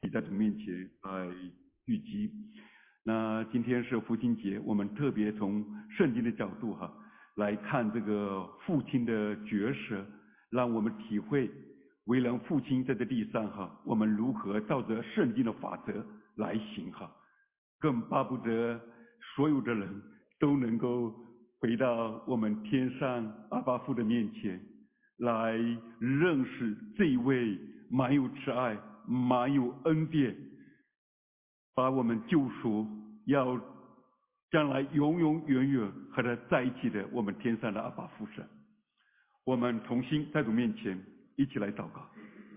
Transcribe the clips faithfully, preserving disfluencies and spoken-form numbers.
在主面前来聚集。那今天是父亲节，我们特别从圣经的角度哈来看这个父亲的角色，让我们体会为人父亲在这地上哈，我们如何照着圣经的法则来行哈，更巴不得所有的人都能够回到我们天上阿爸父的面前，来认识这一位满有慈爱、满有恩典，把我们救赎，要将来永永远远和他在一起的我们天上的阿爸父神。我们同心在主面前一起来祷告。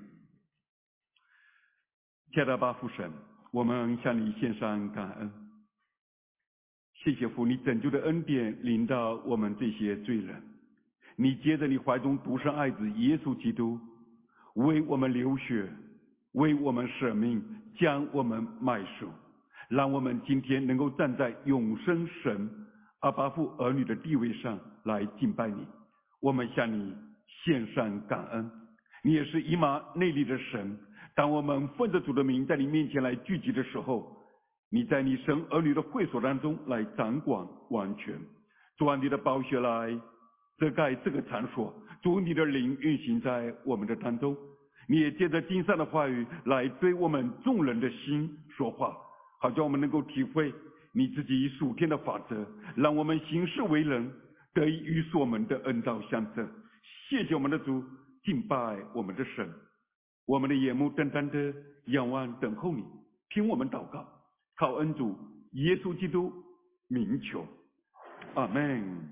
亲爱的阿爸父神，我们向你献上感恩，谢谢父，你拯救的恩典临到我们这些罪人，你接着你怀中独生爱子耶稣基督为我们流血，为我们舍命，将我们买赎，让我们今天能够站在永生神阿爸父儿女的地位上来敬拜你。我们向你献上感恩，你也是以马内利的神。当我们奉着主的名在你面前来聚集的时候，你在你神儿女的会所当中来掌管完全。主啊，你的宝血来遮盖这个场所，主你的灵运行在我们的当中，你也借着经上的话语来对我们众人的心说话，好叫我们能够体会你自己属天的法则，让我们行事为人得以与所们的恩召相称。谢谢我们的主，敬拜我们的神，我们的眼目单单的仰望等候你，听我们祷告，靠恩主耶稣基督名求，阿们。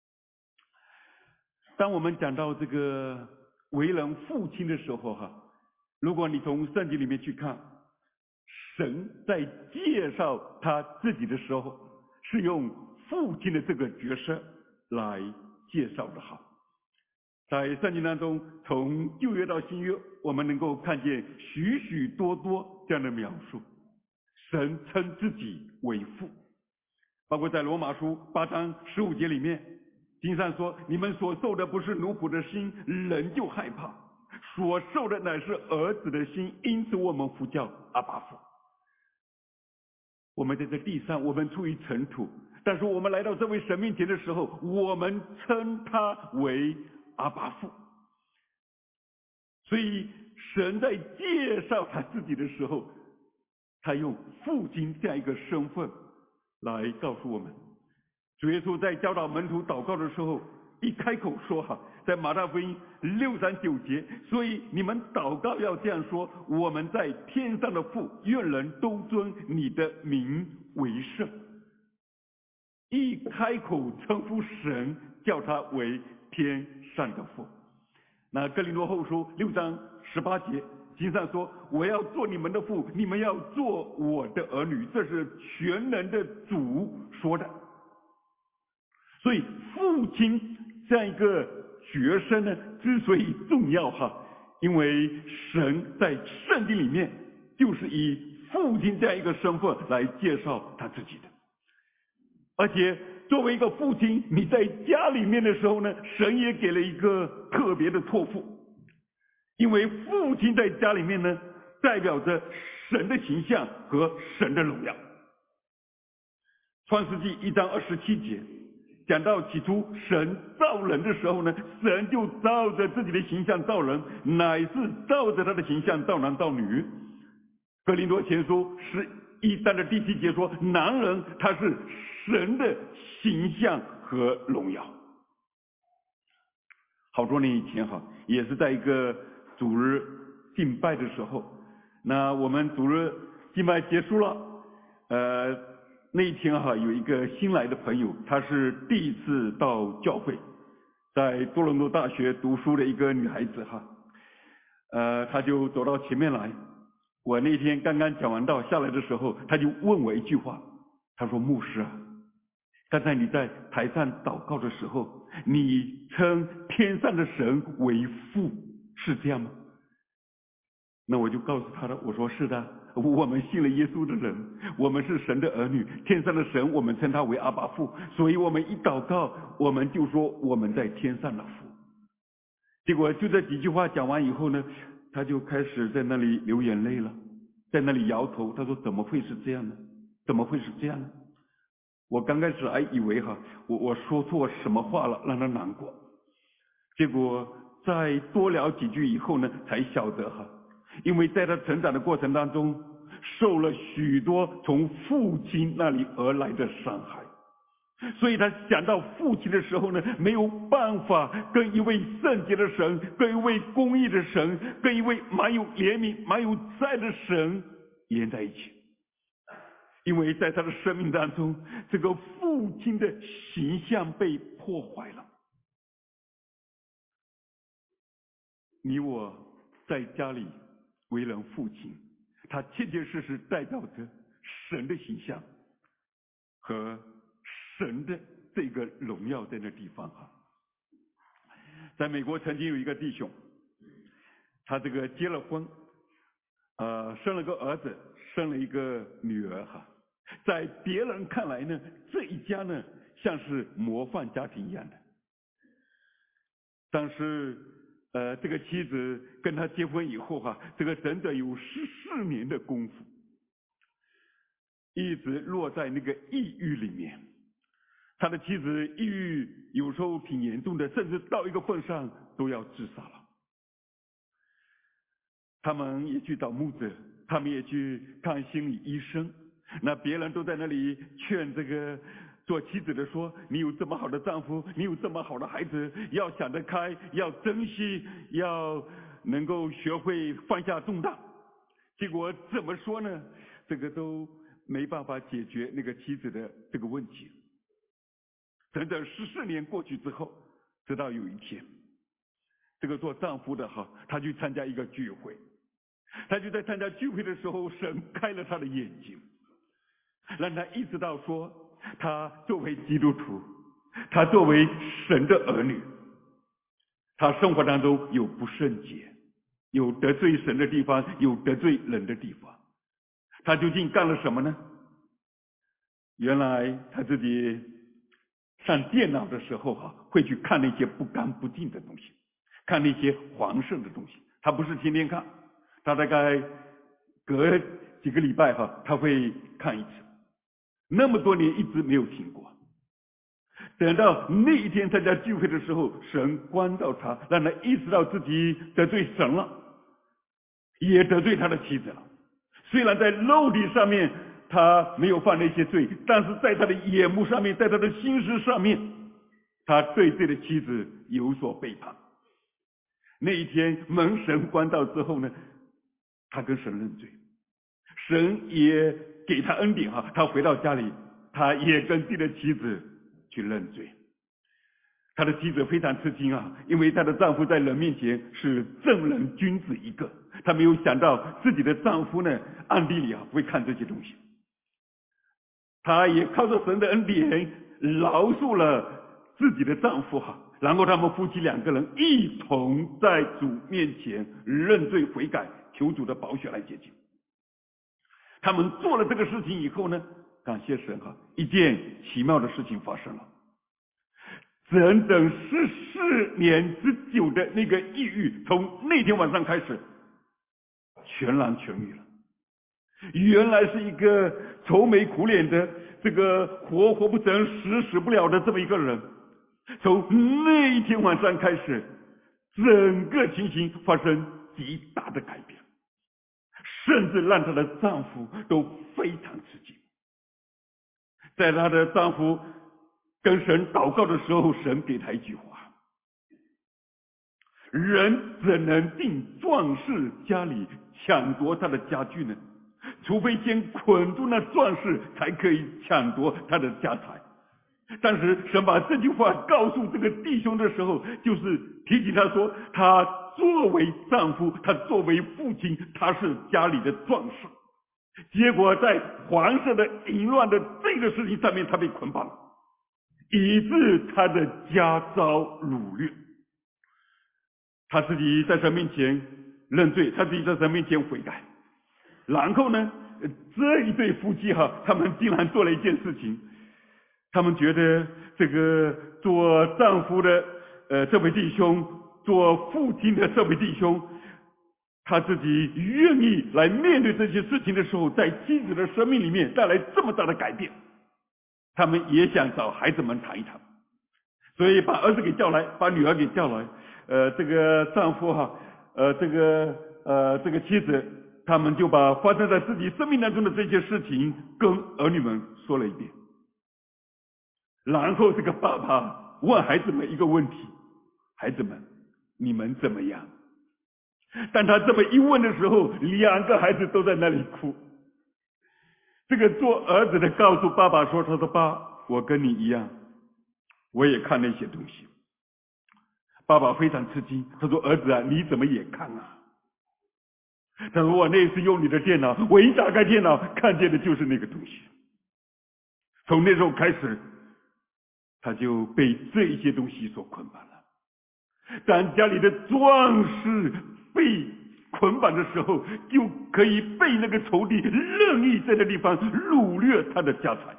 当我们讲到这个为人父亲的时候哈，如果你从圣经里面去看，神在介绍他自己的时候是用父亲的这个角色来介绍的哈。在圣经当中，从旧约到新约，我们能够看见许许多多这样的描述，神称自己为父，包括在罗马书八章十五节里面，经上说，你们所受的不是奴仆的心，人就害怕，所受的乃是儿子的心，因此我们呼叫阿爸父。我们在这地上，我们出于尘土，但是我们来到这位神面前的时候，我们称他为阿爸父。所以神在介绍他自己的时候，他用父亲这样一个身份来告诉我们。主耶稣在教导门徒祷告的时候，一开口说哈，在马太福音六章九节，所以你们祷告要这样说，我们在天上的父，愿人都尊你的名为圣。一开口称呼神，叫他为天上的父。那哥林多后书六章十八节，经上说，我要做你们的父，你们要做我的儿女，这是全能的主说的。所以父亲这样一个角色呢，之所以重要哈，因为神在圣经里面就是以父亲这样一个身份来介绍他自己的。而且作为一个父亲，你在家里面的时候呢，神也给了一个特别的托付，因为父亲在家里面呢，代表着神的形象和神的荣耀。创世纪一章二十七节讲到，起初神造人的时候呢，神就照着自己的形象造人，乃是照着他的形象造男造女。哥林多前书十一章的第七节说，男人他是神的形象和荣耀。好多年以前哈，也是在一个主日敬拜的时候，那我们主日敬拜结束了，呃那一天哈，有一个新来的朋友，他是第一次到教会，在多伦多大学读书的一个女孩子哈，呃，她就走到前面来。我那天刚刚讲完道下来的时候，她就问我一句话，她说：“牧师啊，刚才你在台上祷告的时候，你称天上的神为父，是这样吗？”那我就告诉她了，我说：“是的。”我们信了耶稣的人，我们是神的儿女，天上的神我们称他为阿爸父，所以我们一祷告，我们就说我们在天上的父。结果就这几句话讲完以后呢，他就开始在那里流眼泪了。 在那里摇头，他说怎么会是这样呢？怎么会是这样呢？我刚开始还以为哈，我我说错什么话了，让他难过。结果再多聊几句以后呢，才晓得哈，因为在他成长的过程当中，受了许多从父亲那里而来的伤害，所以他想到父亲的时候呢，没有办法跟一位圣洁的神，跟一位公义的神，跟一位满有怜悯、满有爱的神连在一起。因为在他的生命当中，这个父亲的形象被破坏了。你我在家里为人父亲，他切切实实代表着神的形象和神的这个荣耀在那地方哈。在美国曾经有一个弟兄，他这个结了婚，呃，生了个儿子，生了一个女儿哈。在别人看来呢，这一家呢像是模范家庭一样的。但是，呃，这个妻子跟他结婚以后哈、啊，这个整整有十四年的功夫，一直落在那个抑郁里面。他的妻子抑郁有时候挺严重的，甚至到一个份上都要自杀了。他们也去找牧者，他们也去看心理医生。那别人都在那里劝这个做妻子的说，你有这么好的丈夫，你有这么好的孩子，要想得开，要珍惜，要能够学会放下重担。结果怎么说呢？这个都没办法解决那个妻子的这个问题。整整十四年过去之后，直到有一天，这个做丈夫的哈，他去参加一个聚会，他就在参加聚会的时候，神开了他的眼睛，让他意识到说，他作为基督徒，他作为神的儿女，他生活当中有不圣洁，有得罪神的地方，有得罪人的地方。他究竟干了什么呢？原来他自己上电脑的时候哈、啊，会去看那些不干不净的东西，看那些黄色的东西。他不是天天看，他大概隔几个礼拜哈、啊，他会看一次。那么多年一直没有停过。等到那一天参加聚会的时候，神关照他，让他意识到自己得罪神了，也得罪他的妻子了。虽然在肉体上面他没有犯那些罪，但是在他的眼目上面，在他的心思上面，他对自己的妻子有所背叛。那一天蒙神关照之后呢，他跟神认罪，神也给他恩典哈，他回到家里，他也跟自己的妻子去认罪。他的妻子非常吃惊啊，因为她的丈夫在人面前是正人君子一个，她没有想到自己的丈夫呢暗地里啊会看这些东西。她也靠着神的恩典饶恕了自己的丈夫哈，然后他们夫妻两个人一同在主面前认罪悔改，求主的宝血来洁净。他们做了这个事情以后呢，感谢神哈，一件奇妙的事情发生了。整整十四年之久的那个抑郁，从那天晚上开始全然痊愈了。原来是一个愁眉苦脸的，这个活活不成死死不了的这么一个人，从那一天晚上开始，整个情形发生极大的改变，甚至让她的丈夫都非常吃惊。在她的丈夫跟神祷告的时候，神给他一句话：人怎能进壮士家里抢夺他的家具呢？除非先捆住那壮士，才可以抢夺他的家财。但是神把这句话告诉这个弟兄的时候，就是提醒他说，他作为丈夫，他作为父亲，他是家里的壮士。结果在黄色的淫乱的这个事情上面，他被捆绑了，以致他的家遭掳掠。他自己在神面前认罪，他自己在神面前悔改。然后呢，这一对夫妻哈，他们竟然做了一件事情，他们觉得这个做丈夫的呃这位弟兄，做父亲的这位弟兄， 他自己愿意来面对这些事情的时候，在妻子的生命里面带来这么大的改变，他们也想找孩子们谈一谈，所以把儿子给叫来，把女儿给叫来，呃，这个丈夫哈，呃，这个呃这个妻子，他们就把发生在自己生命当中的这些事情跟儿女们说了一遍。然后这个爸爸问孩子们一个问题：孩子们，你们怎么样？当他这么一问的时候，两个孩子都在那里哭。这个做儿子的告诉爸爸说：他说爸，我跟你一样，我也看那些东西。爸爸非常吃惊，他说儿子啊，你怎么也看啊？他说我那次用你的电脑，我一打开电脑看见的就是那个东西。从那时候开始，他就被这一些东西所捆绑了。当家里的壮士被捆绑的时候，就可以被那个仇敌任意在那地方掳掠他的家财。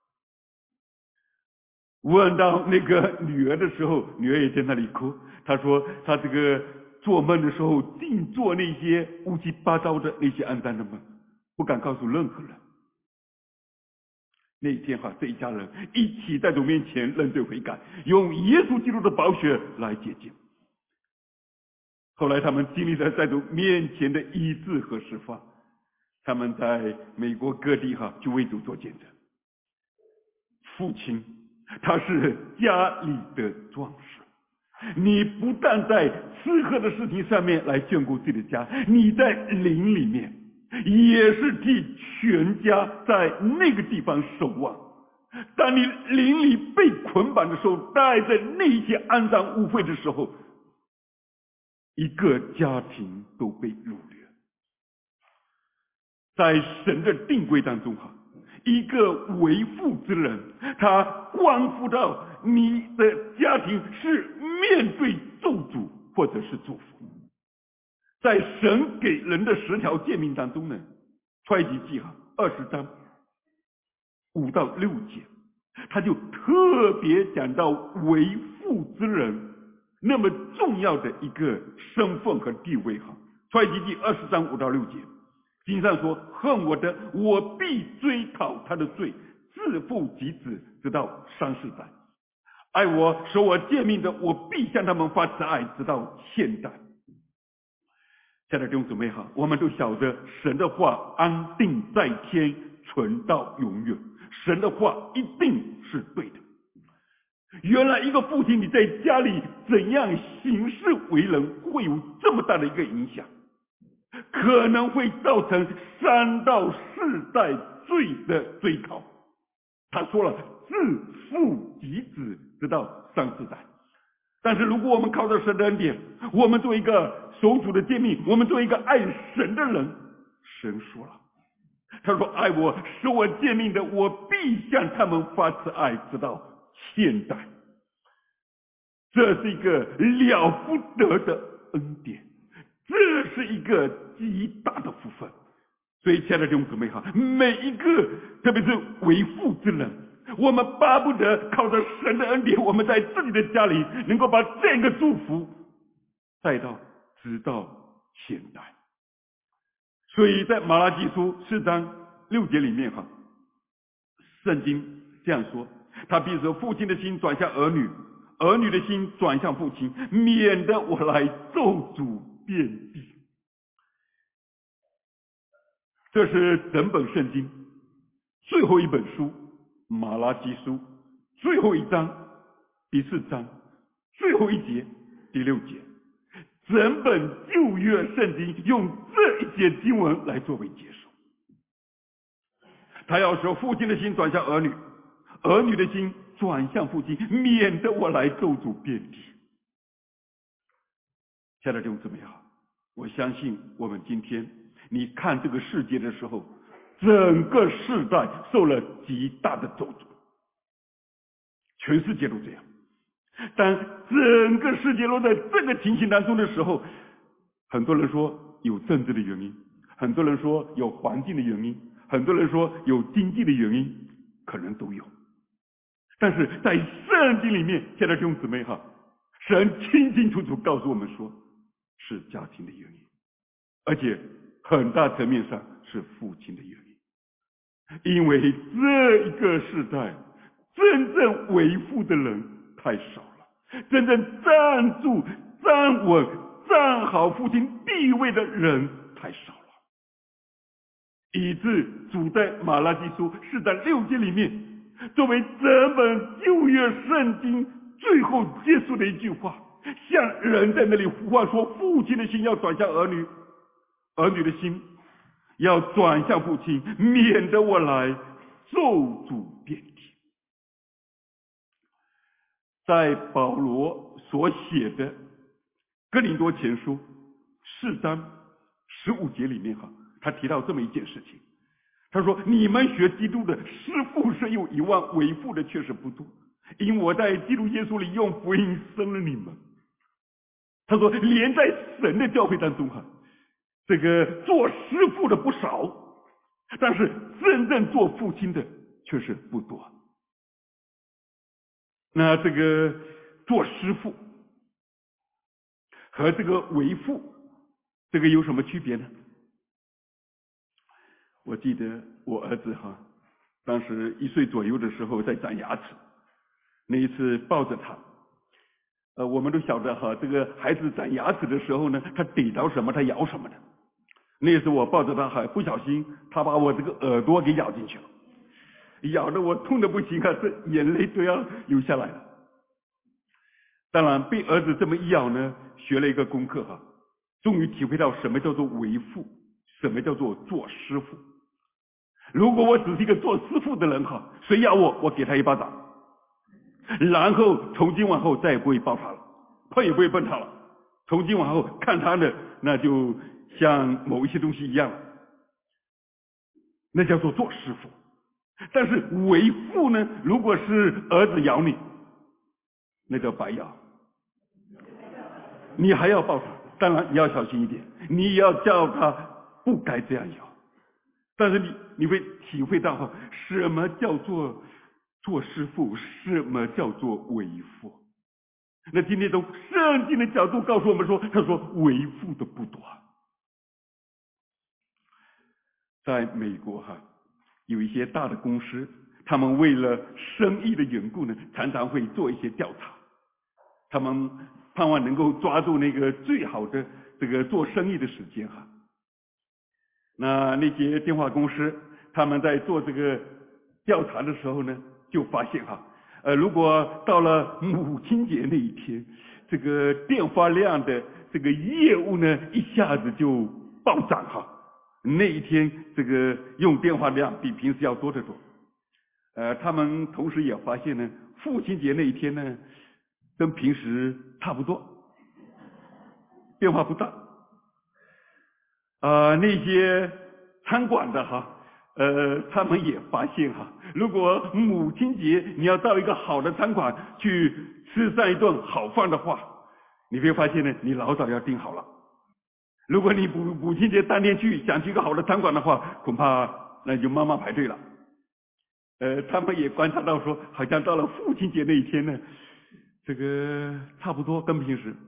问到那个女儿的时候，女儿也在那里哭。她说她这个做梦的时候，尽做那些乌七八糟的那些肮脏的梦，不敢告诉任何人。那一天哈，这一家人一起在主面前认罪悔改，用耶稣基督的宝血来洁净。后来他们经历了在主面前的医治和释放，他们在美国各地哈去为主做见证。父亲他是家里的壮士，你不但在吃喝的事情上面来眷顾自己的家，你在灵里面也是替全家在那个地方守望。当你灵里被捆绑的时候，带着那些肮脏污秽的时候，一个家庭都被掳掠。在神的定规当中哈，一个为父之人，他关乎到你的家庭是面对咒诅或者是祝福。在神给人的十条诫命当中呢，出埃及记哈二十章五到六节，他就特别讲到为父之人那么重要的一个身份和地位哈。出埃及记二十章五到六节，经上说：恨我的，我必追讨他的罪，自父及子，直到三四代；爱我守我诫命的，我必向他们发慈爱，直到现代。亲爱的弟兄姊妹哈，我们都晓得神的话安定在天，存到永远。神的话一定是对的。原来一个父亲你在家里怎样行事为人，会有这么大的一个影响，可能会造成三到四代罪的追讨。他说了，自父及子，直到三四代。但是如果我们靠着神的恩典，我们做一个守主的诫命，我们做一个爱神的人，神说了，他说爱我守我诫命的，我必向他们发慈爱，直到现代。这是一个了不得的恩典，这是一个极大的福分。所以亲爱的弟兄姊妹哈，每一个特别是为父之人，我们巴不得靠着神的恩典，我们在自己的家里能够把这个祝福带到直到现代。所以在马拉基书四章六节里面哈，圣经这样说：他必使父亲的心转向儿女，儿女的心转向父亲，免得我来咒诅遍地。这是整本圣经最后一本书马拉基书最后一章第四章最后一节第六节，整本旧约圣经用这一节经文来作为结束。他要说父亲的心转向儿女，儿女的心转向父亲，免得我来咒诅遍地。亲爱的弟兄姊妹好，我相信我们今天你看这个世界的时候，整个世代受了极大的咒诅，全世界都这样。但整个世界都在这个情形当中的时候，很多人说有政治的原因，很多人说有环境的原因，很多人说有经济的原因，可能都有。但是在圣经里面，亲爱的弟兄姊妹哈，神清清楚楚告诉我们说，是家庭的原因。 而且很大层面上是父亲的原因，因为这一个时代真正为父的人太少了，真正站住站稳站好父亲地位的人太少了，以致主在马拉基书四章六节里面作为整本旧约圣经最后结束的一句话，向人在那里呼唤说，父亲的心要转向儿女，儿女的心要转向父亲，免得我来咒诅遍地。在保罗所写的哥林多前书四章十五节里面哈，他提到这么一件事情，他说：你们学基督的，师父生有一万，为父的确实不多，因我在基督耶稣里用福音生了你们。他说，连在神的教会当中哈，这个做师父的不少，但是真正做父亲的却是不多。那这个做师父和这个为父，这个有什么区别呢？我记得我儿子哈，当时一岁左右的时候在长牙齿，那一次抱着他，呃，我们都晓得哈，这个孩子长牙齿的时候呢，他逮到什么他咬什么的。那时我抱着他还不小心，他把我这个耳朵给咬进去了，咬得我痛得不行啊，这眼泪都要流下来了。当然被儿子这么一咬呢，学了一个功课哈，终于体会到什么叫做为父，什么叫做做师傅。如果我只是一个做师傅的人哈，谁咬我，我给他一巴掌，然后从今往后再也不会抱他了，碰也不会碰他了。从今往后看他呢，那就像某一些东西一样，那叫做做师傅。但是为父呢，如果是儿子咬你，那叫白咬，你还要抱他，当然你要小心一点，你也要叫他不该这样咬。但是你你会体会到哈，什么叫做做师傅，什么叫做为父。那今天从圣经的角度告诉我们说，他说为父的不多。在美国哈，有一些大的公司，他们为了生意的缘故呢，常常会做一些调查，他们盼望能够抓住那个最好的这个做生意的时间哈。那那些电话公司，他们在做这个调查的时候呢，就发现哈，呃，如果到了母亲节那一天，这个电话量的这个业务呢，一下子就暴涨哈。那一天这个用电话量比平时要多得多。呃，他们同时也发现呢，父亲节那一天呢，跟平时差不多，变化不大。呃，那些餐馆的哈，呃，他们也发现哈，如果母亲节你要到一个好的餐馆去吃上一顿好饭的话，你会发现呢，你老早要订好了。如果你母母亲节当天去想去一个好的餐馆的话，恐怕那就慢慢排队了。呃，他们也观察到说，好像到了父亲节那一天呢，这个差不多跟平时。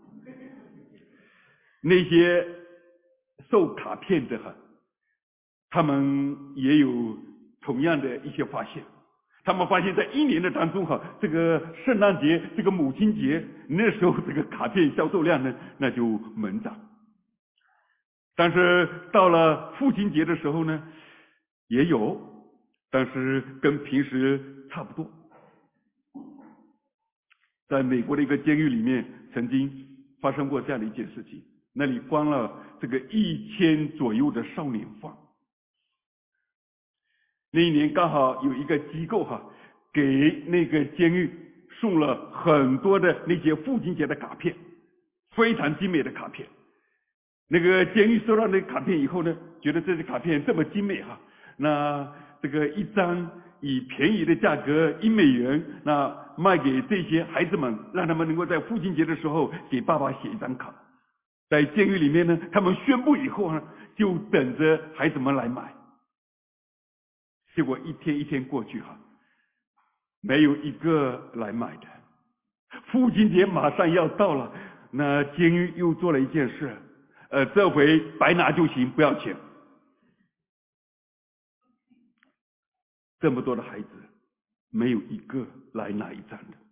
那些售卡片的哈，他们也有同样的一些发现。他们发现在一年的当中哈，这个圣诞节、这个母亲节，那时候这个卡片销售量呢，那就猛涨。但是到了父亲节的时候呢，也有，但是跟平时差不多。在美国的一个监狱里面，曾经发生过这样的一件事情，那里关了这个一千左右的少年犯。那一年刚好有一个机构哈，给那个监狱送了很多的那些父亲节的卡片，非常精美的卡片。那个监狱收到那个卡片以后呢，觉得这些卡片这么精美哈，那这个一张以便宜的价格一美元，那卖给这些孩子们，让他们能够在父亲节的时候给爸爸写一张卡。在监狱里面呢，他们宣布以后呢，就等着孩子们来买。结果一天一天过去哈，没有一个来买的。父亲节马上要到了，那监狱又做了一件事， 呃，这回白拿就行，不要钱。这么多的孩子，没有一个来拿一张的。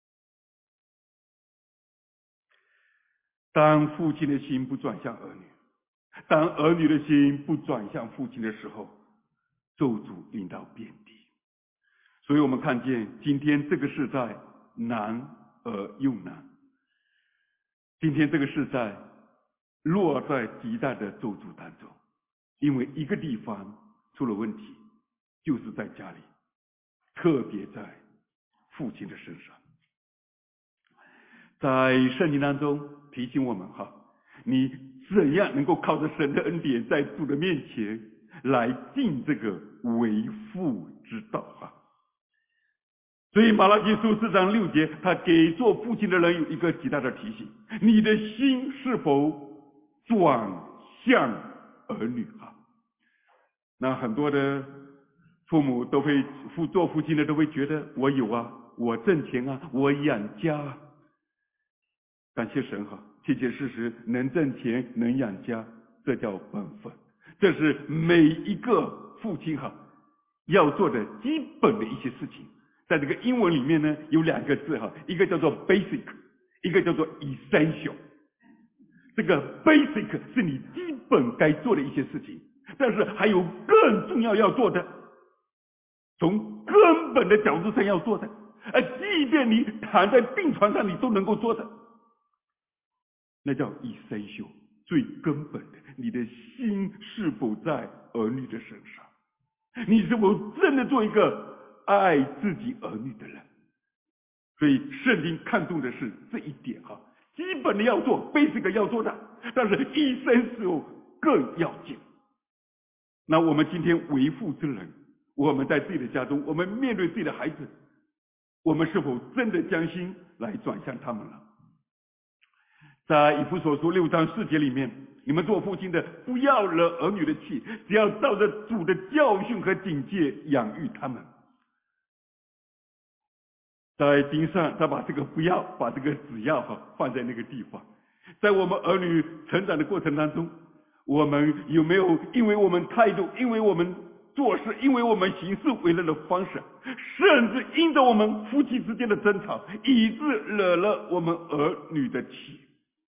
当父亲的心不转向儿女，当儿女的心不转向父亲的时候，咒诅临到遍地。所以我们看见今天这个世代难而又难，今天这个世代落在极大的咒诅当中，因为一个地方出了问题，就是在家里，特别在父亲的身上。在圣经当中提醒我们哈，你怎样能够靠着神的恩典，在主的面前来尽这个为父之道哈。所以马拉基书四章六节，他给做父亲的人有一个极大的提醒：你的心是否转向儿女哈？那很多的父母都会父做父亲的都会觉得，我有啊，我挣钱啊，我养家啊。感谢神哈，切切实实能挣钱能养家，这叫本分，这是每一个父亲哈要做的基本的一些事情。在这个英文里面呢，有两个字哈，一个叫做 basic， 一个叫做 essential。这个 basic 是你基本该做的一些事情，但是还有更重要要做的，从根本的角度上要做的，而即便你躺在病床上你都能够做的，那叫 essential， 最根本的，你的心是否在儿女的身上？你是否真的做一个爱自己儿女的人？所以圣经看重的是这一点哈，基本的要做 ，basic 要做的，但是essential更要紧。那我们今天为父之人，我们在自己的家中，我们面对自己的孩子，我们是否真的将心来转向他们了？在以弗所书六章四节里面，你们做父亲的不要惹儿女的气，只要照着主的教训和警戒养育他们。在经上他把这个不要把这个只要哈放在那个地方。在我们儿女成长的过程当中，我们有没有因为我们态度，因为我们做事，因为我们行事为人的方式，甚至因着我们夫妻之间的争吵，以致惹了我们儿女的气？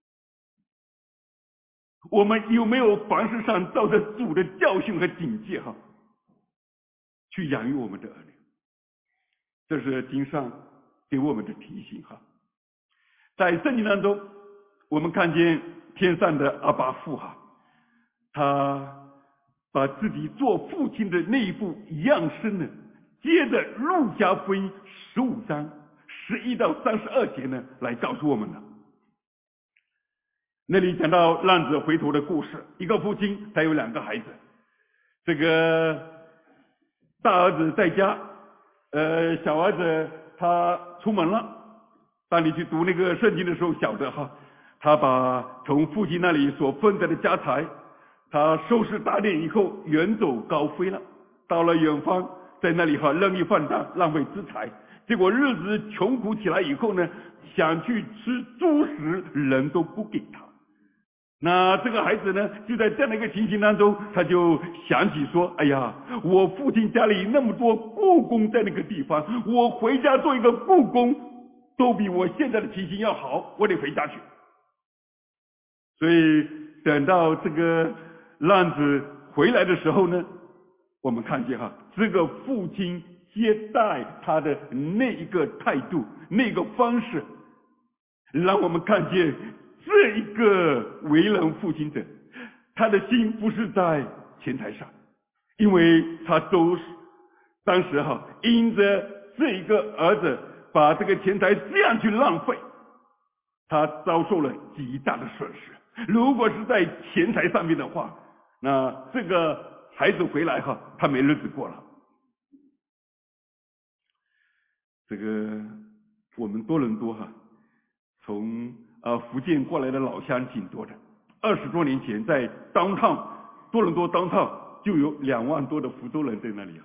我们有没有凡事上照着主的教训和警戒哈去养育我们的儿女？这是经上给我们的提醒哈。在圣经当中，我们看见天上的阿爸父哈，他把自己做父亲的那一副样式呢，接着路加福音十五章十一到三十二节呢，来告诉我们了。那里讲到浪子回头的故事，一个父亲他有两个孩子，这个大儿子在家，呃，小儿子他出门了。当你去读那个圣经的时候，晓得哈，他把从父亲那里所分得的家财，他收拾打点以后，远走高飞了，到了远方，在那里哈任意放荡，浪费资财。结果日子穷苦起来以后呢，想去吃猪食，人都不给他。那这个孩子呢，就在这样的一个情形当中，他就想起说，哎呀，我父亲家里那么多雇工在那个地方，我回家做一个雇工都比我现在的情形要好，我得回家去。所以等到这个浪子回来的时候呢，我们看见哈，这个父亲接待他的那一个态度，那个方式，让我们看见这一个为人父亲者，他的心不是在钱财上，因为他都当时哈因着这一个儿子把这个钱财这样去浪费，他遭受了极大的损失。如果是在钱财上面的话，那这个孩子回来哈，他没日子过了。这个我们多伦多哈，从呃福建过来的老乡挺多的。二十多年前在downtown多伦多downtown就有两万多的福州人在那里啊。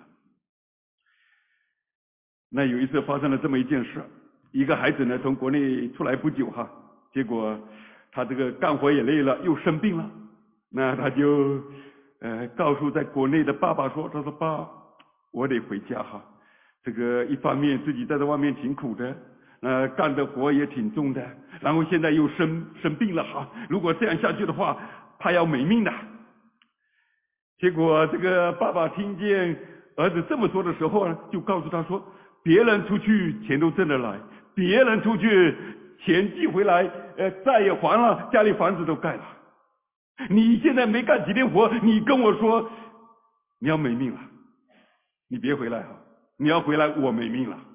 那有一次发生了这么一件事，一个孩子呢从国内出来不久哈，结果他这个干活也累了，又生病了，那他就呃告诉在国内的爸爸说，他说爸，我得回家哈，这个一方面自己在这外面挺苦的，呃干的活也挺重的，然后现在又生生病了哈，如果这样下去的话，怕要没命的。结果这个爸爸听见儿子这么说的时候呢，就告诉他说，别人出去钱都挣得来，别人出去钱寄回来，呃债也还了，家里房子都盖了，你现在没干几天活，你跟我说你要没命了，你别回来哈，你要回来我没命了。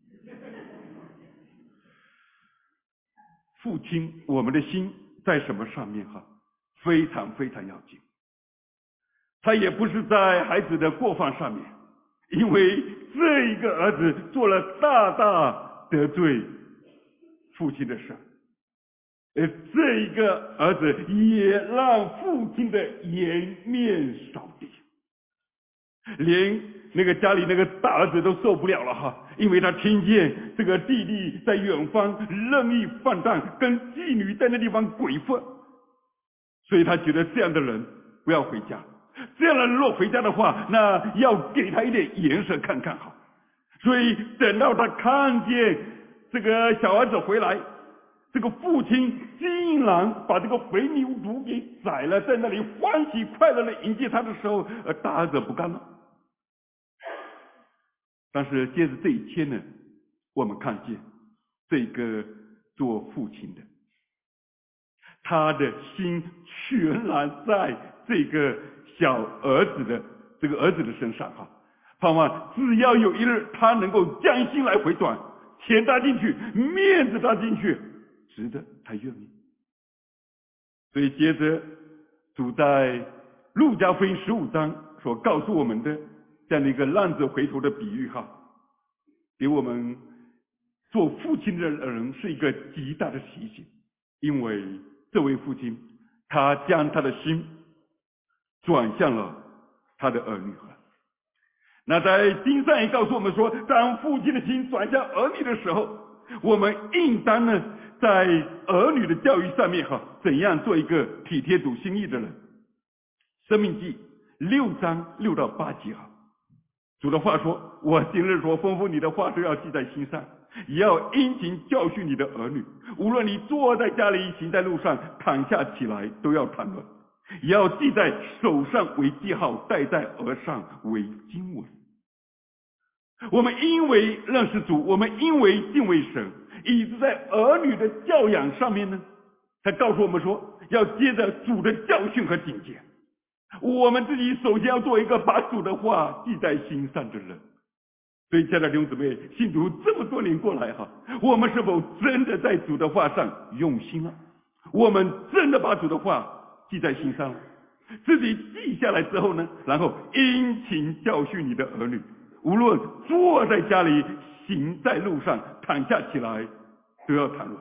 父亲，我们的心在什么上面哈，非常非常要紧。他也不是在孩子的过犯上面，因为这一个儿子做了大大得罪父亲的事，呃，这一个儿子也让父亲的颜面扫地，连那个家里那个大儿子都受不了了哈，因为他听见这个弟弟在远方任意放荡，跟妓女在那地方鬼混，所以他觉得这样的人不要回家。这样的人若回家的话，那要给他一点颜色看看好。所以等到他看见这个小儿子回来，这个父亲竟然把这个肥牛犊给宰了，在那里欢喜快乐的迎接他的时候，呃，大儿子不干了。但是接着这一天呢，我们看见这个做父亲的，他的心全然在这个小儿子的这个儿子的身上哈，盼望只要有一日他能够将心来回转，钱搭进去，面子搭进去，值得他愿意。所以接着主在路加福音十五章所告诉我们的这样的一个浪子回头的比喻哈，给我们做父亲的人是一个极大的提醒，因为这位父亲他将他的心转向了他的儿女了。那在经上也告诉我们说，当父亲的心转向儿女的时候，我们应当呢在儿女的教育上面哈，怎样做一个体贴主心意的人。生命记六章六到八节哈，主的话说，我今日所吩咐你的话都要记在心上，也要殷勤教训你的儿女，无论你坐在家里，行在路上，躺下起来，都要谈论，也要记在手上为记号，戴在额上为经文。我们因为认识主，我们因为敬畏神，以致在儿女的教养上面呢，他告诉我们说，要接着主的教训和警戒。我们自己首先要做一个把主的话记在心上的人。所以亲爱的弟兄姊妹，信徒这么多年过来哈，我们是否真的在主的话上用心了？我们真的把主的话记在心上了？自己记下来之后呢，然后殷勤教训你的儿女，无论坐在家里，行在路上，躺下起来，都要谈论。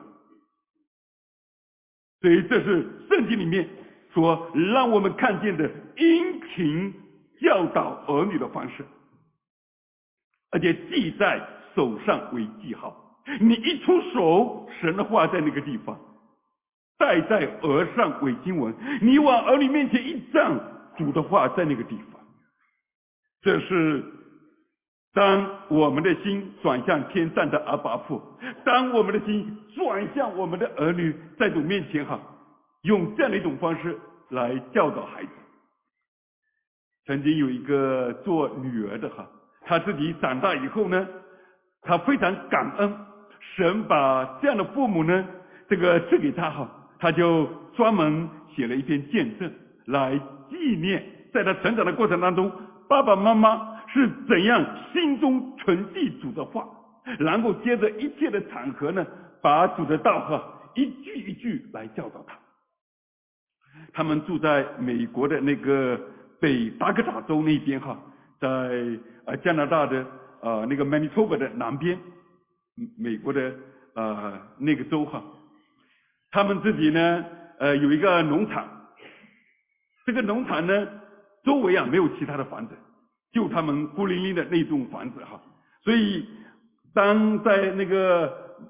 所以这是圣经里面说让我们看见的殷勤教导儿女的方式，而且记在手上为记号。你一出手，神的话在那个地方，戴在额上为经文，你往儿女面前一站，主的话在那个地方。这是当我们的心转向天上的阿爸父，当我们的心转向我们的儿女，在主面前哈，用这样的一种方式来教导孩子。曾经有一个做女儿的哈，她自己长大以后呢，她非常感恩神把这样的父母呢，这个赐给她哈，她就专门写了一篇见证来纪念，在她成长的过程当中，爸爸妈妈是怎样心中存记主的话，然后接着一切的场合呢，把主的道哈一句一句来教导他。他们住在美国的那个北达科塔州那边哈，在呃加拿大的呃那个 Manitoba 的南边，美国的呃那个州哈，他们自己呢呃有一个农场，这个农场呢周围啊没有其他的房子，就他们孤零零的那栋房子哈，所以当在那个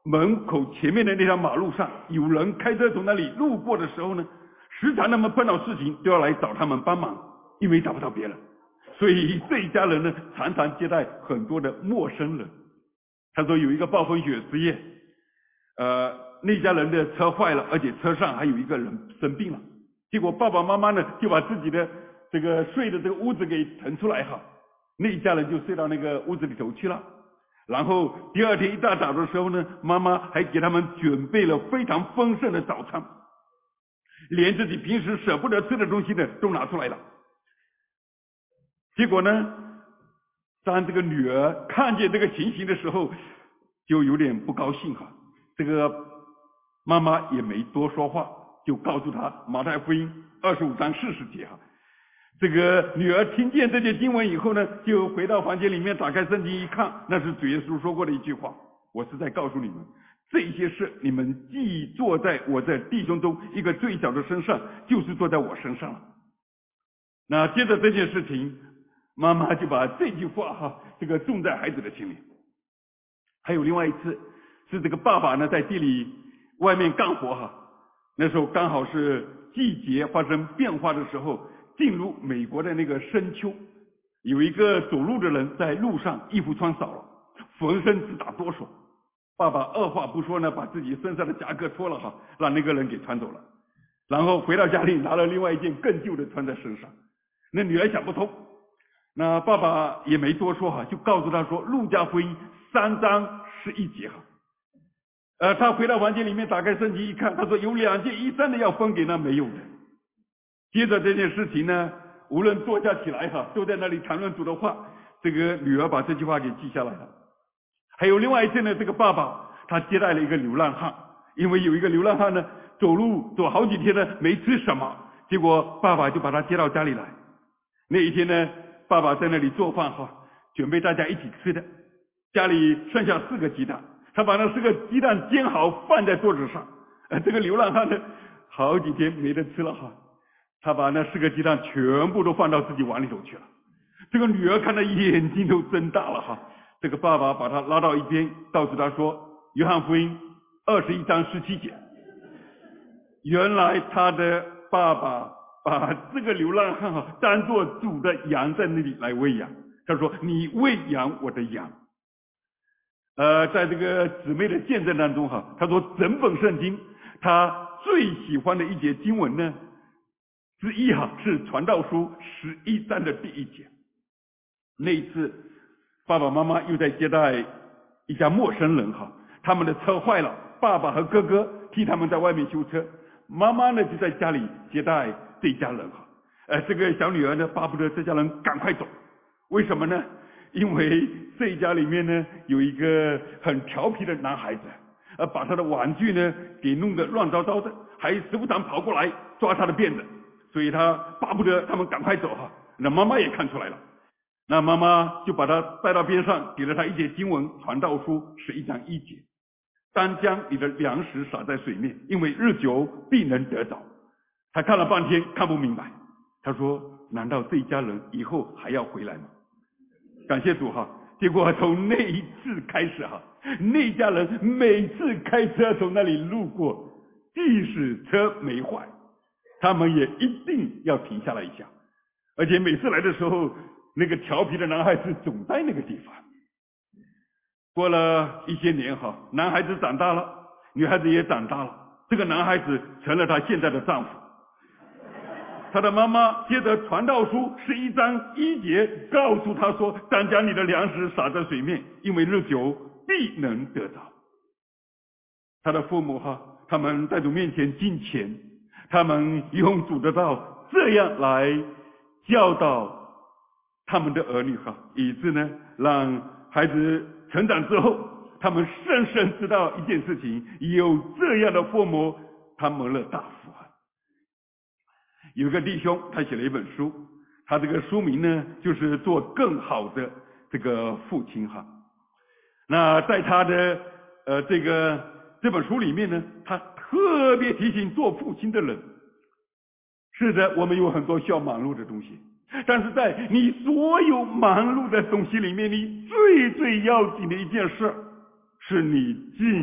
门口前面的那条马路上有人开车从那里路过的时候呢，时常他们碰到事情都要来找他们帮忙，因为找不到别人，所以这一家人呢常常接待很多的陌生人。他说有一个暴风雪之夜，呃，那家人的车坏了，而且车上还有一个人生病了，结果爸爸妈妈呢就把自己的这个睡的这个屋子给腾出来哈，那一家人就睡到那个屋子里头去了。然后第二天一大早的时候呢，妈妈还给他们准备了非常丰盛的早餐，连自己平时舍不得吃的东西呢都拿出来了。结果呢，当这个女儿看见这个情形的时候，就有点不高兴哈。这个妈妈也没多说话，就告诉她马太福音二十五章四十节哈。这个女儿听见这些经文以后呢，就回到房间里面，打开圣经一看，那是主耶稣说过的一句话：我是在告诉你们，这些事你们既做在我的弟兄中一个最小的身上，就是做在我身上了。那接着这件事情，妈妈就把这句话哈，这个种在孩子的心里。还有另外一次，是这个爸爸呢在地里外面干活哈，那时候刚好是季节发生变化的时候，进入美国的那个深秋，有一个走路的人在路上衣服穿少了，浑身直打哆嗦。爸爸二话不说呢，把自己身上的夹克脱了哈，让那个人给穿走了，然后回到家里拿了另外一件更旧的穿在身上。那女儿想不通，那爸爸也没多说哈，就告诉他说路加福音三章十一节哈。呃，他回到房间里面打开圣经一看，他说有两件衣衫的要分给那没有的。接着这件事情呢，无论坐下起来哈，都在那里谈论主的话。这个女儿把这句话给记下来了。还有另外一次呢，这个爸爸他接待了一个流浪汉，因为有一个流浪汉呢走路走好几天呢没吃什么，结果爸爸就把他接到家里来。那一天呢，爸爸在那里做饭哈，准备大家一起吃的。家里剩下四个鸡蛋，他把那四个鸡蛋煎好放在桌子上。呃，这个流浪汉呢，好几天没得吃了哈，他把那四个鸡蛋全部都放到自己碗里头去了。这个女儿看到眼睛都睁大了哈。这个爸爸把他拉到一边，告诉他说：约翰福音二十一章十七节，原来他的爸爸把这个流浪汉啊当作主的羊在那里来喂养。他说：你喂养我的羊。呃，在这个姊妹的见证当中哈，他说整本圣经他最喜欢的一节经文呢之一哈，是传道书十一章的第一节。那一次爸爸妈妈又在接待一家陌生人哈，他们的车坏了，爸爸和哥哥替他们在外面修车，妈妈呢就在家里接待这家人哈。呃，这个小女儿呢巴不得这家人赶快走，为什么呢？因为这一家里面呢有一个很调皮的男孩子，呃，把他的玩具呢给弄得乱糟糟的，还时不常跑过来抓他的辫子，所以他巴不得他们赶快走哈。那妈妈也看出来了，那妈妈就把他带到边上，给了他一节经文，传道书十一章一节：当将你的粮食撒在水面，因为日久必能得着。他看了半天看不明白，他说：难道这一家人以后还要回来吗？感谢主哈！结果从那一次开始哈，那家人每次开车从那里路过，即使车没坏，他们也一定要停下来一下，而且每次来的时候，那个调皮的男孩子总在那个地方。过了一些年哈，男孩子长大了，女孩子也长大了，这个男孩子成了她现在的丈夫。他的妈妈接着传道书十一章一节告诉他说：当将你的粮食撒在水面，因为日久必能得着。他的父母哈，他们在主面前敬虔，他们用主的道这样来教导他们的儿女哈，以致呢让孩子成长之后，他们深深知道一件事情：有这样的父母，他蒙了大福。有一个弟兄，他写了一本书，他这个书名呢就是做更好的这个父亲哈。那在他的呃这个这本书里面呢，他特别提醒做父亲的人，是的，我们有很多需要忙碌的东西，但是在你所有忙碌的东西里面，你最最要紧的一件事，是你尽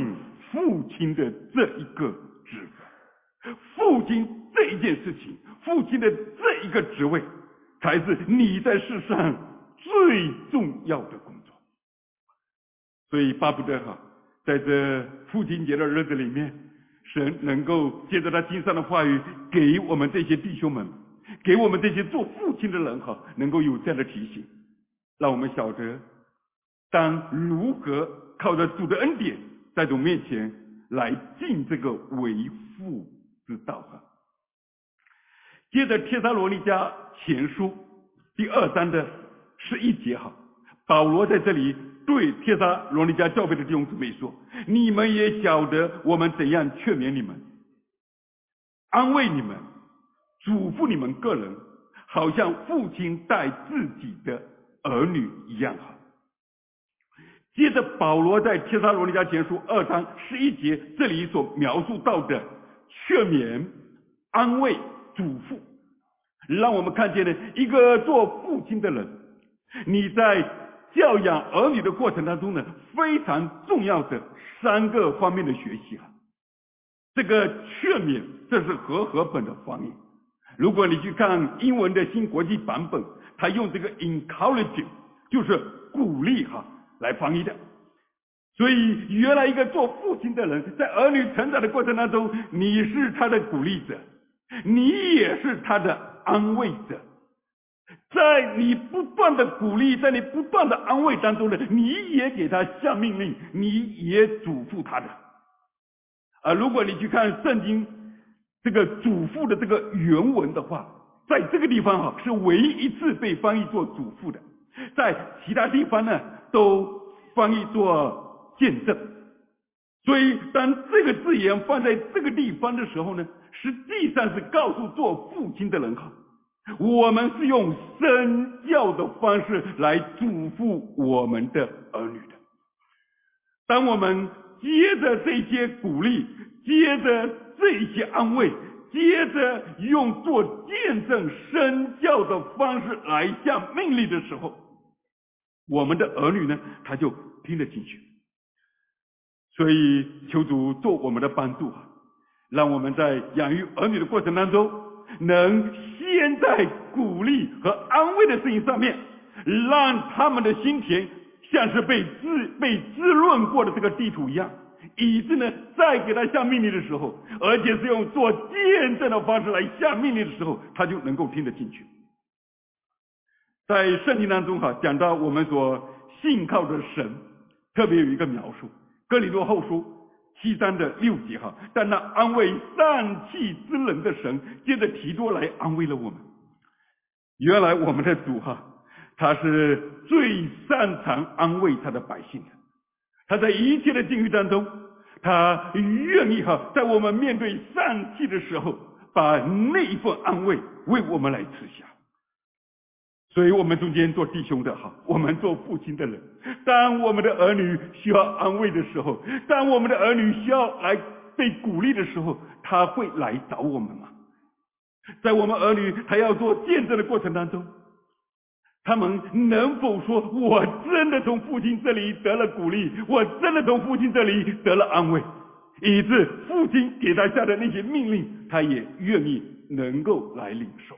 父亲的这一个职分，父亲这一件事情，父亲的这一个职位，才是你在世上最重要的工作。所以巴不得哈，在这父亲节的日子里面，神能够借着他经上的话语，给我们这些弟兄们，给我们这些做父亲的人哈，能够有这样的提醒，让我们晓得当如何靠着主的恩典，在主面前来尽这个为父之道哈。接着帖撒罗尼迦前书第二章的十一节哈，保罗在这里对帖撒罗尼迦教会的弟兄姊妹说：你们也晓得我们怎样劝勉你们，安慰你们，嘱咐你们个人，好像父亲待自己的儿女一样哈。接着保罗在帖撒罗尼迦前书二章十一节这里所描述到的劝勉、安慰、嘱咐，让我们看见了一个做父亲的人，你在教养儿女的过程当中呢，非常重要的三个方面的学习啊。这个劝勉，这是和合本的翻译。如果你去看英文的新国际版本，他用这个 encourage 就是鼓励哈来翻译的。所以原来一个做父亲的人，在儿女成长的过程当中，你是他的鼓励者，你也是他的安慰者。在你不断的鼓励，在你不断的安慰当中呢，你也给他下命令，你也嘱咐他的。啊，如果你去看圣经这个嘱咐的这个原文的话，在这个地方哈是唯一一次被翻译作嘱咐的，在其他地方呢都翻译作见证。所以当这个字眼放在这个地方的时候呢，实际上是告诉做父亲的人哈，我们是用身教的方式来嘱咐我们的儿女的。当我们接着这些鼓励，接着这些安慰，接着用做见证身教的方式来下命令的时候，我们的儿女呢，他就听得进去。所以求主做我们的帮助啊，让我们在养育儿女的过程当中，能先在鼓励和安慰的事情上面，让他们的心田像是被滋被滋润过的这个地土一样，以致呢，再给他下命令的时候，而且是用做见证的方式来下命令的时候，他就能够听得进去。在圣经当中哈，讲到我们所信靠的神，特别有一个描述，哥林多后书七章的六节哈，但那安慰丧气之人的神，接着提多来安慰了我们。原来我们的主哈，他是最擅长安慰他的百姓的。他在一切的境遇当中，他愿意哈，在我们面对丧气的时候，把那一份安慰为我们来赐下。所以我们中间做弟兄的哈，我们做父亲的人，当我们的儿女需要安慰的时候，当我们的儿女需要来被鼓励的时候，他会来找我们吗？在我们儿女还要做见证的过程当中，他们能否说我真的从父亲这里得了鼓励，我真的从父亲这里得了安慰，以致父亲给他下的那些命令，他也愿意能够来领受。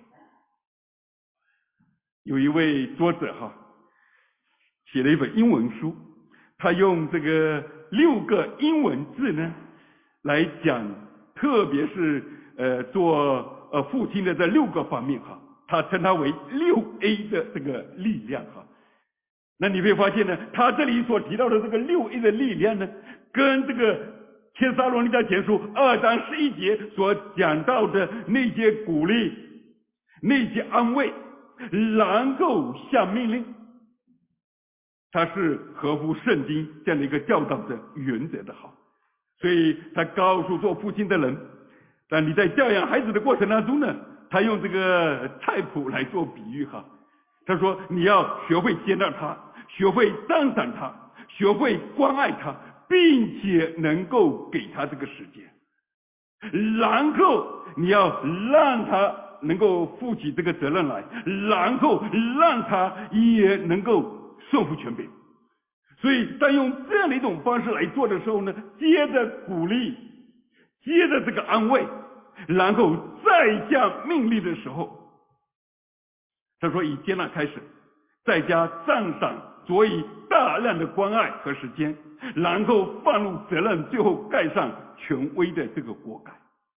有一位作者哈，写了一本英文书，他用这个六个英文字呢来讲，特别是呃做呃父亲的这六个方面哈，他称它为六 A 的这个力量哈。那你会发现呢，他这里所提到的这个六 A 的力量呢，跟这个帖撒罗尼迦前书二章十一节所讲到的那些鼓励、那些安慰，然后下命令，它是合乎圣经这样的一个教导的原则的哈。所以他告诉做父亲的人，但你在教养孩子的过程当中呢，他用这个菜谱来做比喻哈。他说你要学会接纳他，学会赞赏他，学会关爱他，并且能够给他这个时间，然后你要让他能够负起这个责任来，然后让他也能够顺服权柄。 所以当用这样的一种方式来做的时候呢，接着鼓励，接着这个安慰，然后再下命令的时候，他说以接纳开始，再加赞赏，佐以大量的关爱和时间，然后放入责任，最后盖上权威的这个锅盖。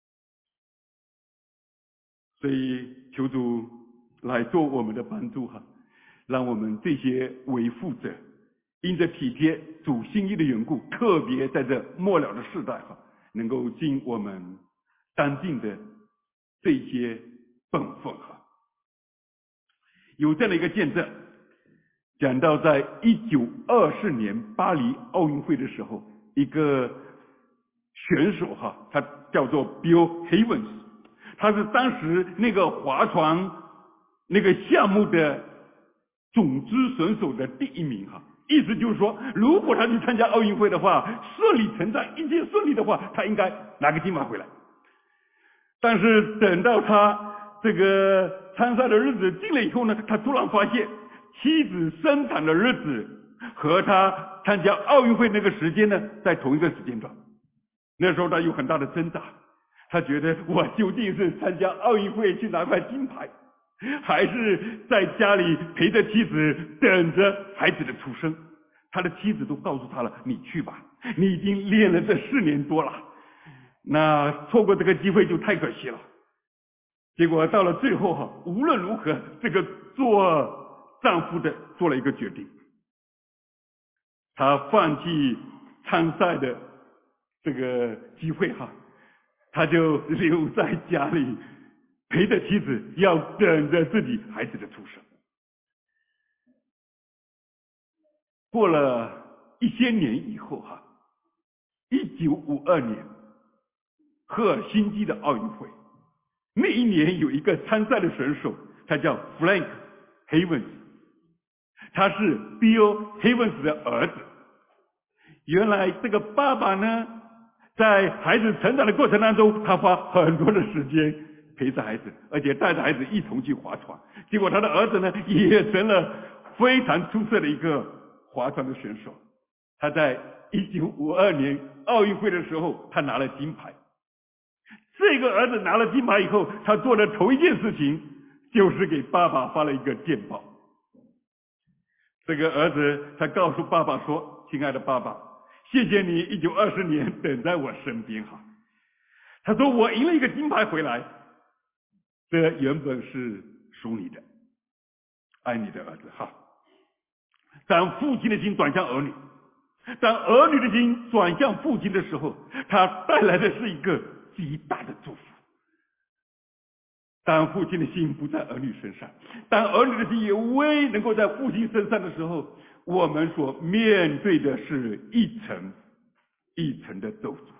所以求主来做我们的帮助哈，让我们这些为父者，因着体贴主心意的缘故，特别在这末了的世代哈，能够尽我们当尽的这些本分哈。有这样的一个见证，讲到在一九二四年巴黎奥运会的时候，一个选手哈，他叫做 Bill Havens， 他是当时那个划船那个项目的种子选手的第一名哈。意思就是说，如果他去参加奥运会的话，顺理成章，一切顺利的话，他应该拿个金牌回来。但是等到他这个参赛的日子近了以后呢，他突然发现妻子生产的日子和他参加奥运会那个时间呢，在同一个时间段。那时候他有很大的挣扎，他觉得我究竟是参加奥运会去拿块金牌，还是在家里陪着妻子等着孩子的出生。他的妻子都告诉他了，你去吧，你已经练了这四年多了，那错过这个机会就太可惜了。结果到了最后哈，无论如何，这个做丈夫的做了一个决定，他放弃参赛的这个机会哈，他就留在家里陪着妻子，要等着自己孩子的出生。过了一些年以后哈，一九五二年赫尔辛基的奥运会，那一年有一个参赛的选手，他叫 Frank Havens， 他是 Bill Havens 的儿子。原来这个爸爸呢，在孩子成长的过程当中，他花很多的时间陪着孩子，而且带着孩子一同去划船。结果他的儿子呢，也成了非常出色的一个划船的选手。他在一九五二年奥运会的时候，他拿了金牌。这个儿子拿了金牌以后，他做的头一件事情就是给爸爸发了一个电报。这个儿子他告诉爸爸说：“亲爱的爸爸，谢谢你一九二四年等在我身边哈。”他说：“我赢了一个金牌回来，这原本是属你的，爱你的儿子哈。”当父亲的心转向儿女，当儿女的心转向父亲的时候，他带来的是一个极大的祝福。当父亲的心不在儿女身上，当儿女的心也未能够在父亲身上的时候，我们所面对的是一层一层的咒诅。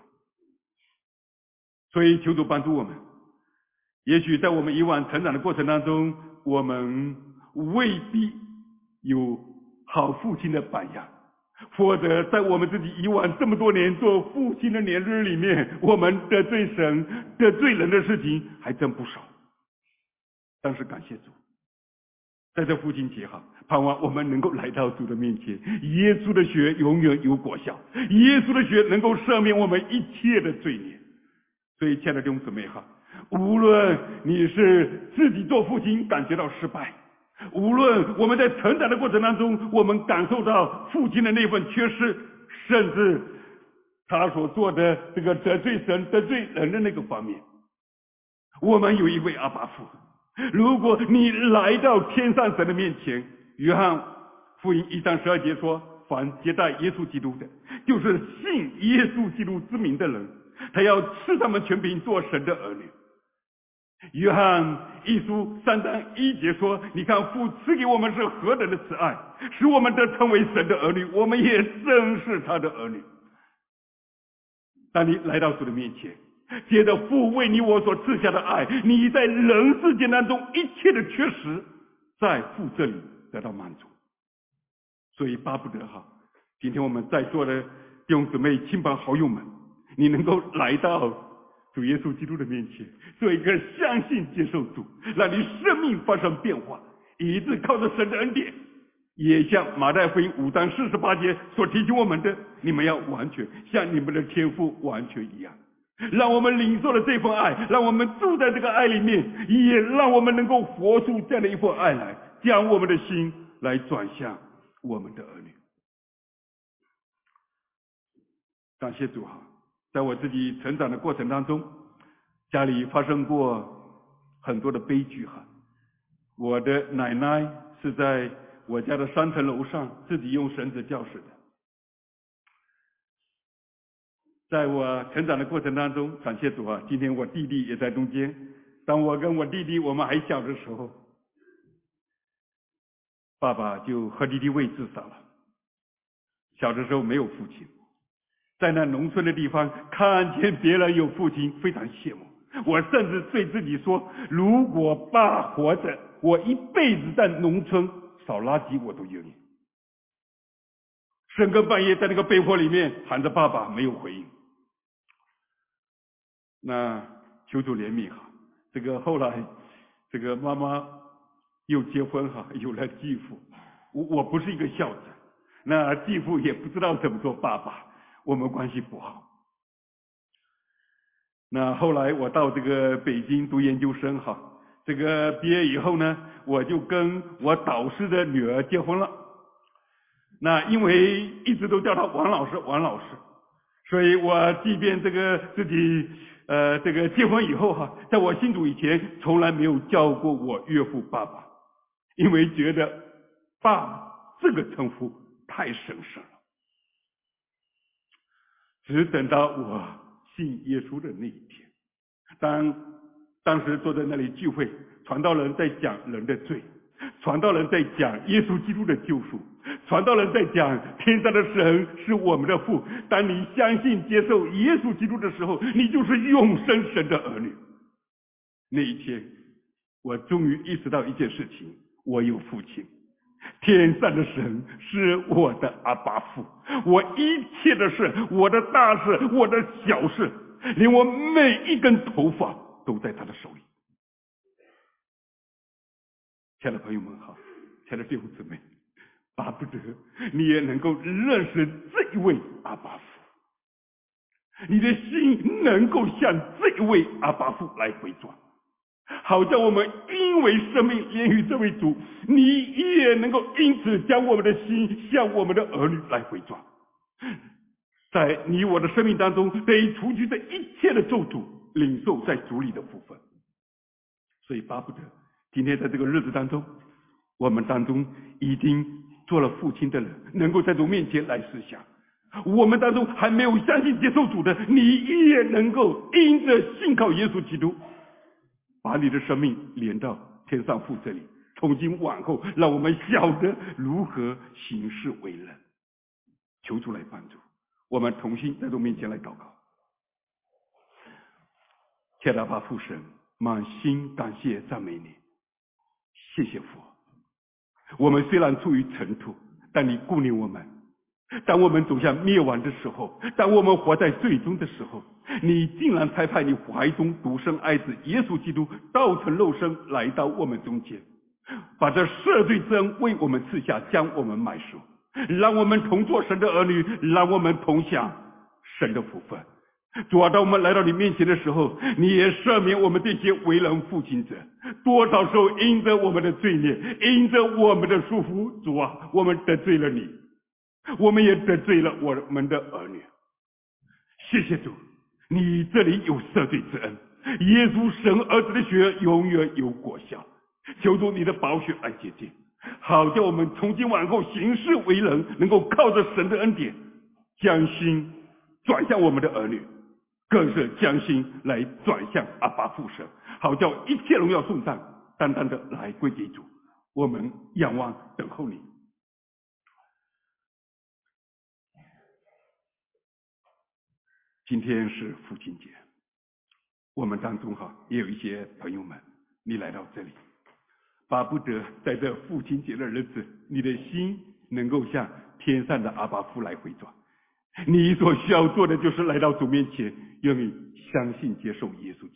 所以求主帮助我们，也许在我们以往成长的过程当中，我们未必有好父亲的榜样，或者在我们自己以往这么多年做父亲的年日里面，我们得罪神得罪人的事情还真不少。但是感谢主，在这父亲节哈，盼望我们能够来到主的面前。耶稣的血永远有果效，耶稣的血能够赦免我们一切的罪孽。所以亲爱的弟兄姊妹哈，无论你是自己做父亲感觉到失败，无论我们在成长的过程当中，我们感受到父亲的那份缺失，甚至他所做的这个得罪神得罪人的那个方面，我们有一位阿爸父。如果你来到天上神的面前，约翰福音一章十二节说，凡接待耶稣基督的，就是信耶稣基督之名的人，他要赐他们全凭做神的儿女。约翰一书三章一节说，你看父赐给我们是何等的慈爱，使我们得成为神的儿女，我们也正是他的儿女。当你来到主的面前，接着父为你我所赐下的爱，你在人世间当中一切的缺失，在父这里得到满足。所以巴不得哈，今天我们在座的弟兄姊妹亲朋好友们，你能够来到主耶稣基督的面前，做一个相信接受主，让你生命发生变化，以致靠着神的恩典， 也像马太福音五章四十八节所提醒我们的，你们要完全像你们的天父完全一样。让我们领受了这份爱，让我们住在这个爱里面，也让我们能够活出这样的一份爱来，将我们的心来转向我们的儿女。感谢主哈，在我自己成长的过程当中，家里发生过很多的悲剧哈。我的奶奶是在我家的三层楼上自己用绳子吊死的。在我成长的过程当中，感谢主啊，今天我弟弟也在中间。当我跟我弟弟我们还小的时候，爸爸就和弟弟为自杀了。小的时候没有父亲，在那农村的地方看见别人有父亲，非常羡慕。我甚至对自己说，如果爸活着，我一辈子在农村扫垃圾我都愿意。深更半夜在那个被窝里面喊着爸爸，没有回应。那求主怜悯哈，这个后来这个妈妈又结婚哈，有了继父。我我不是一个孝子，那继父也不知道怎么做爸爸，我们关系不好。那后来我到这个北京读研究生哈，这个毕业以后呢，我就跟我导师的女儿结婚了。那因为一直都叫她王老师，王老师，所以我即便这个自己呃这个结婚以后哈，在我信主以前，从来没有叫过我岳父爸爸，因为觉得爸这个称呼太神圣了。只等到我信耶稣的那一天，当当时坐在那里聚会，传道人在讲人的罪，传道人在讲耶稣基督的救赎，传道人在讲天上的神是我们的父。当你相信接受耶稣基督的时候，你就是永生神的儿女。那一天，我终于意识到一件事情，我有父亲，天上的神是我的阿爸父，我一切的事，我的大事，我的小事，连我每一根头发都在他的手里。亲爱的朋友们好，亲爱的弟兄姊妹，巴不得你也能够认识这一位阿爸父，你的心能够向这一位阿爸父来回转，好叫我们因为生命连于这位主，你也能够因此将我们的心向我们的儿女来回转，在你我的生命当中被除去这一切的咒诅，领受在主里的福分。所以巴不得今天在这个日子当中，我们当中已经做了父亲的人，能够在主面前来思想，我们当中还没有相信接受主的，你也能够因着信靠耶稣基督，把你的生命连到天上父这里，从今往后让我们晓得如何行事为人。求主来帮助我们，同心在主面前来祷告。亲爱的阿爸父神，满心感谢赞美你，谢谢父。我们虽然处于尘土，但你顾念我们。当我们走向灭亡的时候，当我们活在最终的时候，你竟然差派你怀中独生爱子耶稣基督道成肉身来到我们中间，把这赦罪之恩为我们赐下，将我们买赎，让我们同做神的儿女，让我们同享神的福分。主啊，当我们来到你面前的时候，你也赦免我们这些为人父亲者。多少时候因着我们的罪孽，因着我们的束缚，主啊，我们得罪了你，我们也得罪了我们的儿女。谢谢主，你这里有赦罪之恩，耶稣神儿子的血永远有果效。求主你的宝血来洁净，好叫我们从今往后行事为人，能够靠着神的恩典，将心转向我们的儿女，更是将心来转向阿爸父神，好叫一切荣耀颂赞单单的来归给主。我们仰望等候你。今天是父亲节，我们当中哈也有一些朋友们，你来到这里，巴不得在这父亲节的日子，你的心能够向天上的阿爸父来回转。你所需要做的就是来到主面前，愿意相信接受耶稣基督，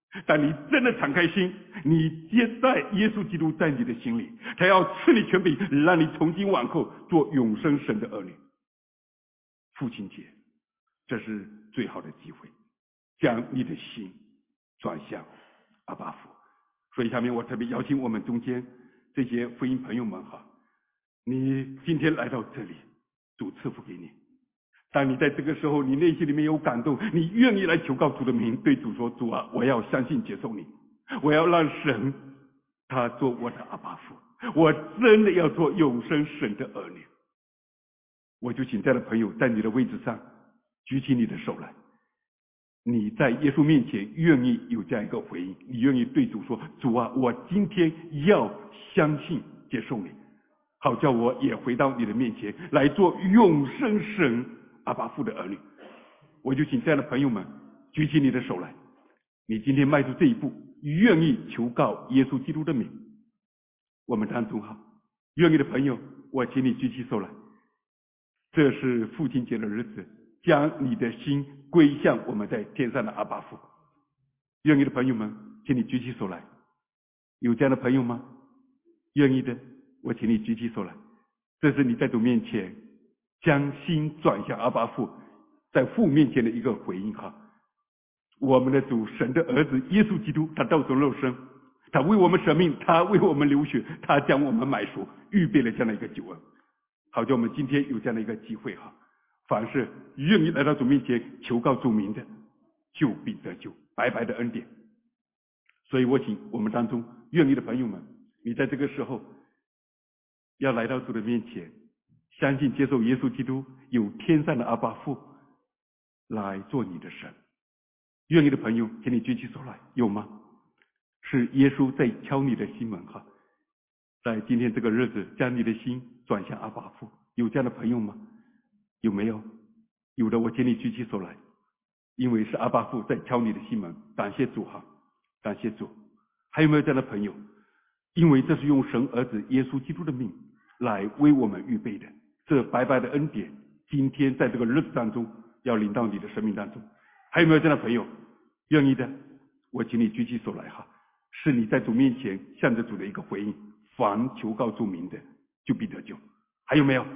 当你真的敞开心，你接待耶稣基督在你的心里，他要赐你权柄，让你从今往后做永生神的儿女。父亲节，这是最好的机会，将你的心转向阿爸父。所以下面我特别邀请我们中间这些福音朋友们哈，你今天来到这里，主赐福给你。当你在这个时候，你内心里面有感动，你愿意来求告主的名，对主说：主啊，我要相信接受你，我要让神他做我的阿爸父，我真的要做永生神的儿女。我就请这样的朋友在你的位置上举起你的手来，你在耶稣面前愿意有这样一个回应，你愿意对主说：主啊，我今天要相信接受你，好叫我也回到你的面前来做永生神阿爸父的儿女。我就请这样的朋友们举起你的手来，你今天迈出这一步，愿意求告耶稣基督的名。我们当中哈，愿意的朋友，我请你举起手来。这是父亲节的日子，将你的心归向我们在天上的阿爸父。愿意的朋友们，请你举起手来。有这样的朋友吗？愿意的，我请你举起手来。这是你在主面前将心转向阿爸父，在父面前的一个回应哈。我们的主神的儿子耶稣基督，他道成肉身，他为我们舍命，他为我们流血，他将我们买赎，预备了这样的一个救恩。好叫我们今天有这样的一个机会哈，凡是愿意来到主面前求告主名的，就必得救，白白的恩典。所以我请我们当中愿意的朋友们，你在这个时候要来到主的面前，相信接受耶稣基督有天上的阿爸父来做你的神。愿意的朋友，请你举起手来，有吗？是耶稣在敲你的心门哈，在今天这个日子，将你的心转向阿爸父。有这样的朋友吗？有没有？有的，我请你举起手来，因为是阿爸父在敲你的心门。感谢主哈，感谢主。还有没有这样的朋友？因为这是用神儿子耶稣基督的命来为我们预备的，这白白的恩典，今天在这个日子当中要临到你的生命当中。还有没有这样的朋友？愿意的，我请你举起手来哈，是你在主面前向着主的一个回应。凡求告主名的，就必得救。还有没有？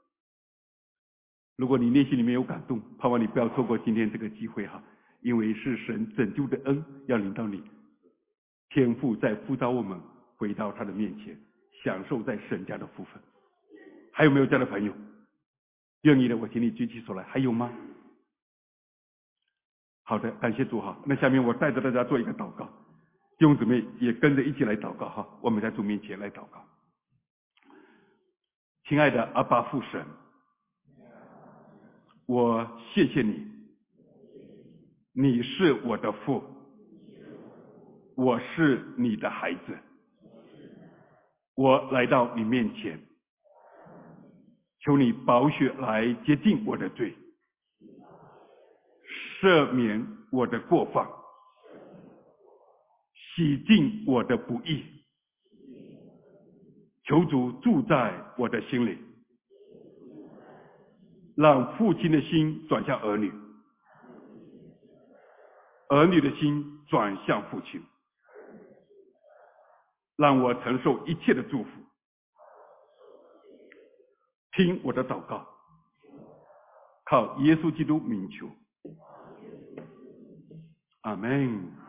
如果你内心里面有感动，盼望你不要错过今天这个机会哈，因为是神拯救的恩要临到你，天父在呼召我们回到他的面前，享受在神家的福分。还有没有这样的朋友？愿意的，我请你举起手来。还有吗？好的，感谢主哈。那下面我带着大家做一个祷告，弟兄姊妹也跟着一起来祷告哈。我们在主面前来祷告。亲爱的阿爸父神，我谢谢你，你是我的父，我是你的孩子，我来到你面前，求你宝血来洁净我的罪，赦免我的过犯，洗净我的不义，求主住在我的心里，让父亲的心转向儿女，儿女的心转向父亲，让我承受一切的祝福。听我的祷告，靠耶稣基督名求，阿门。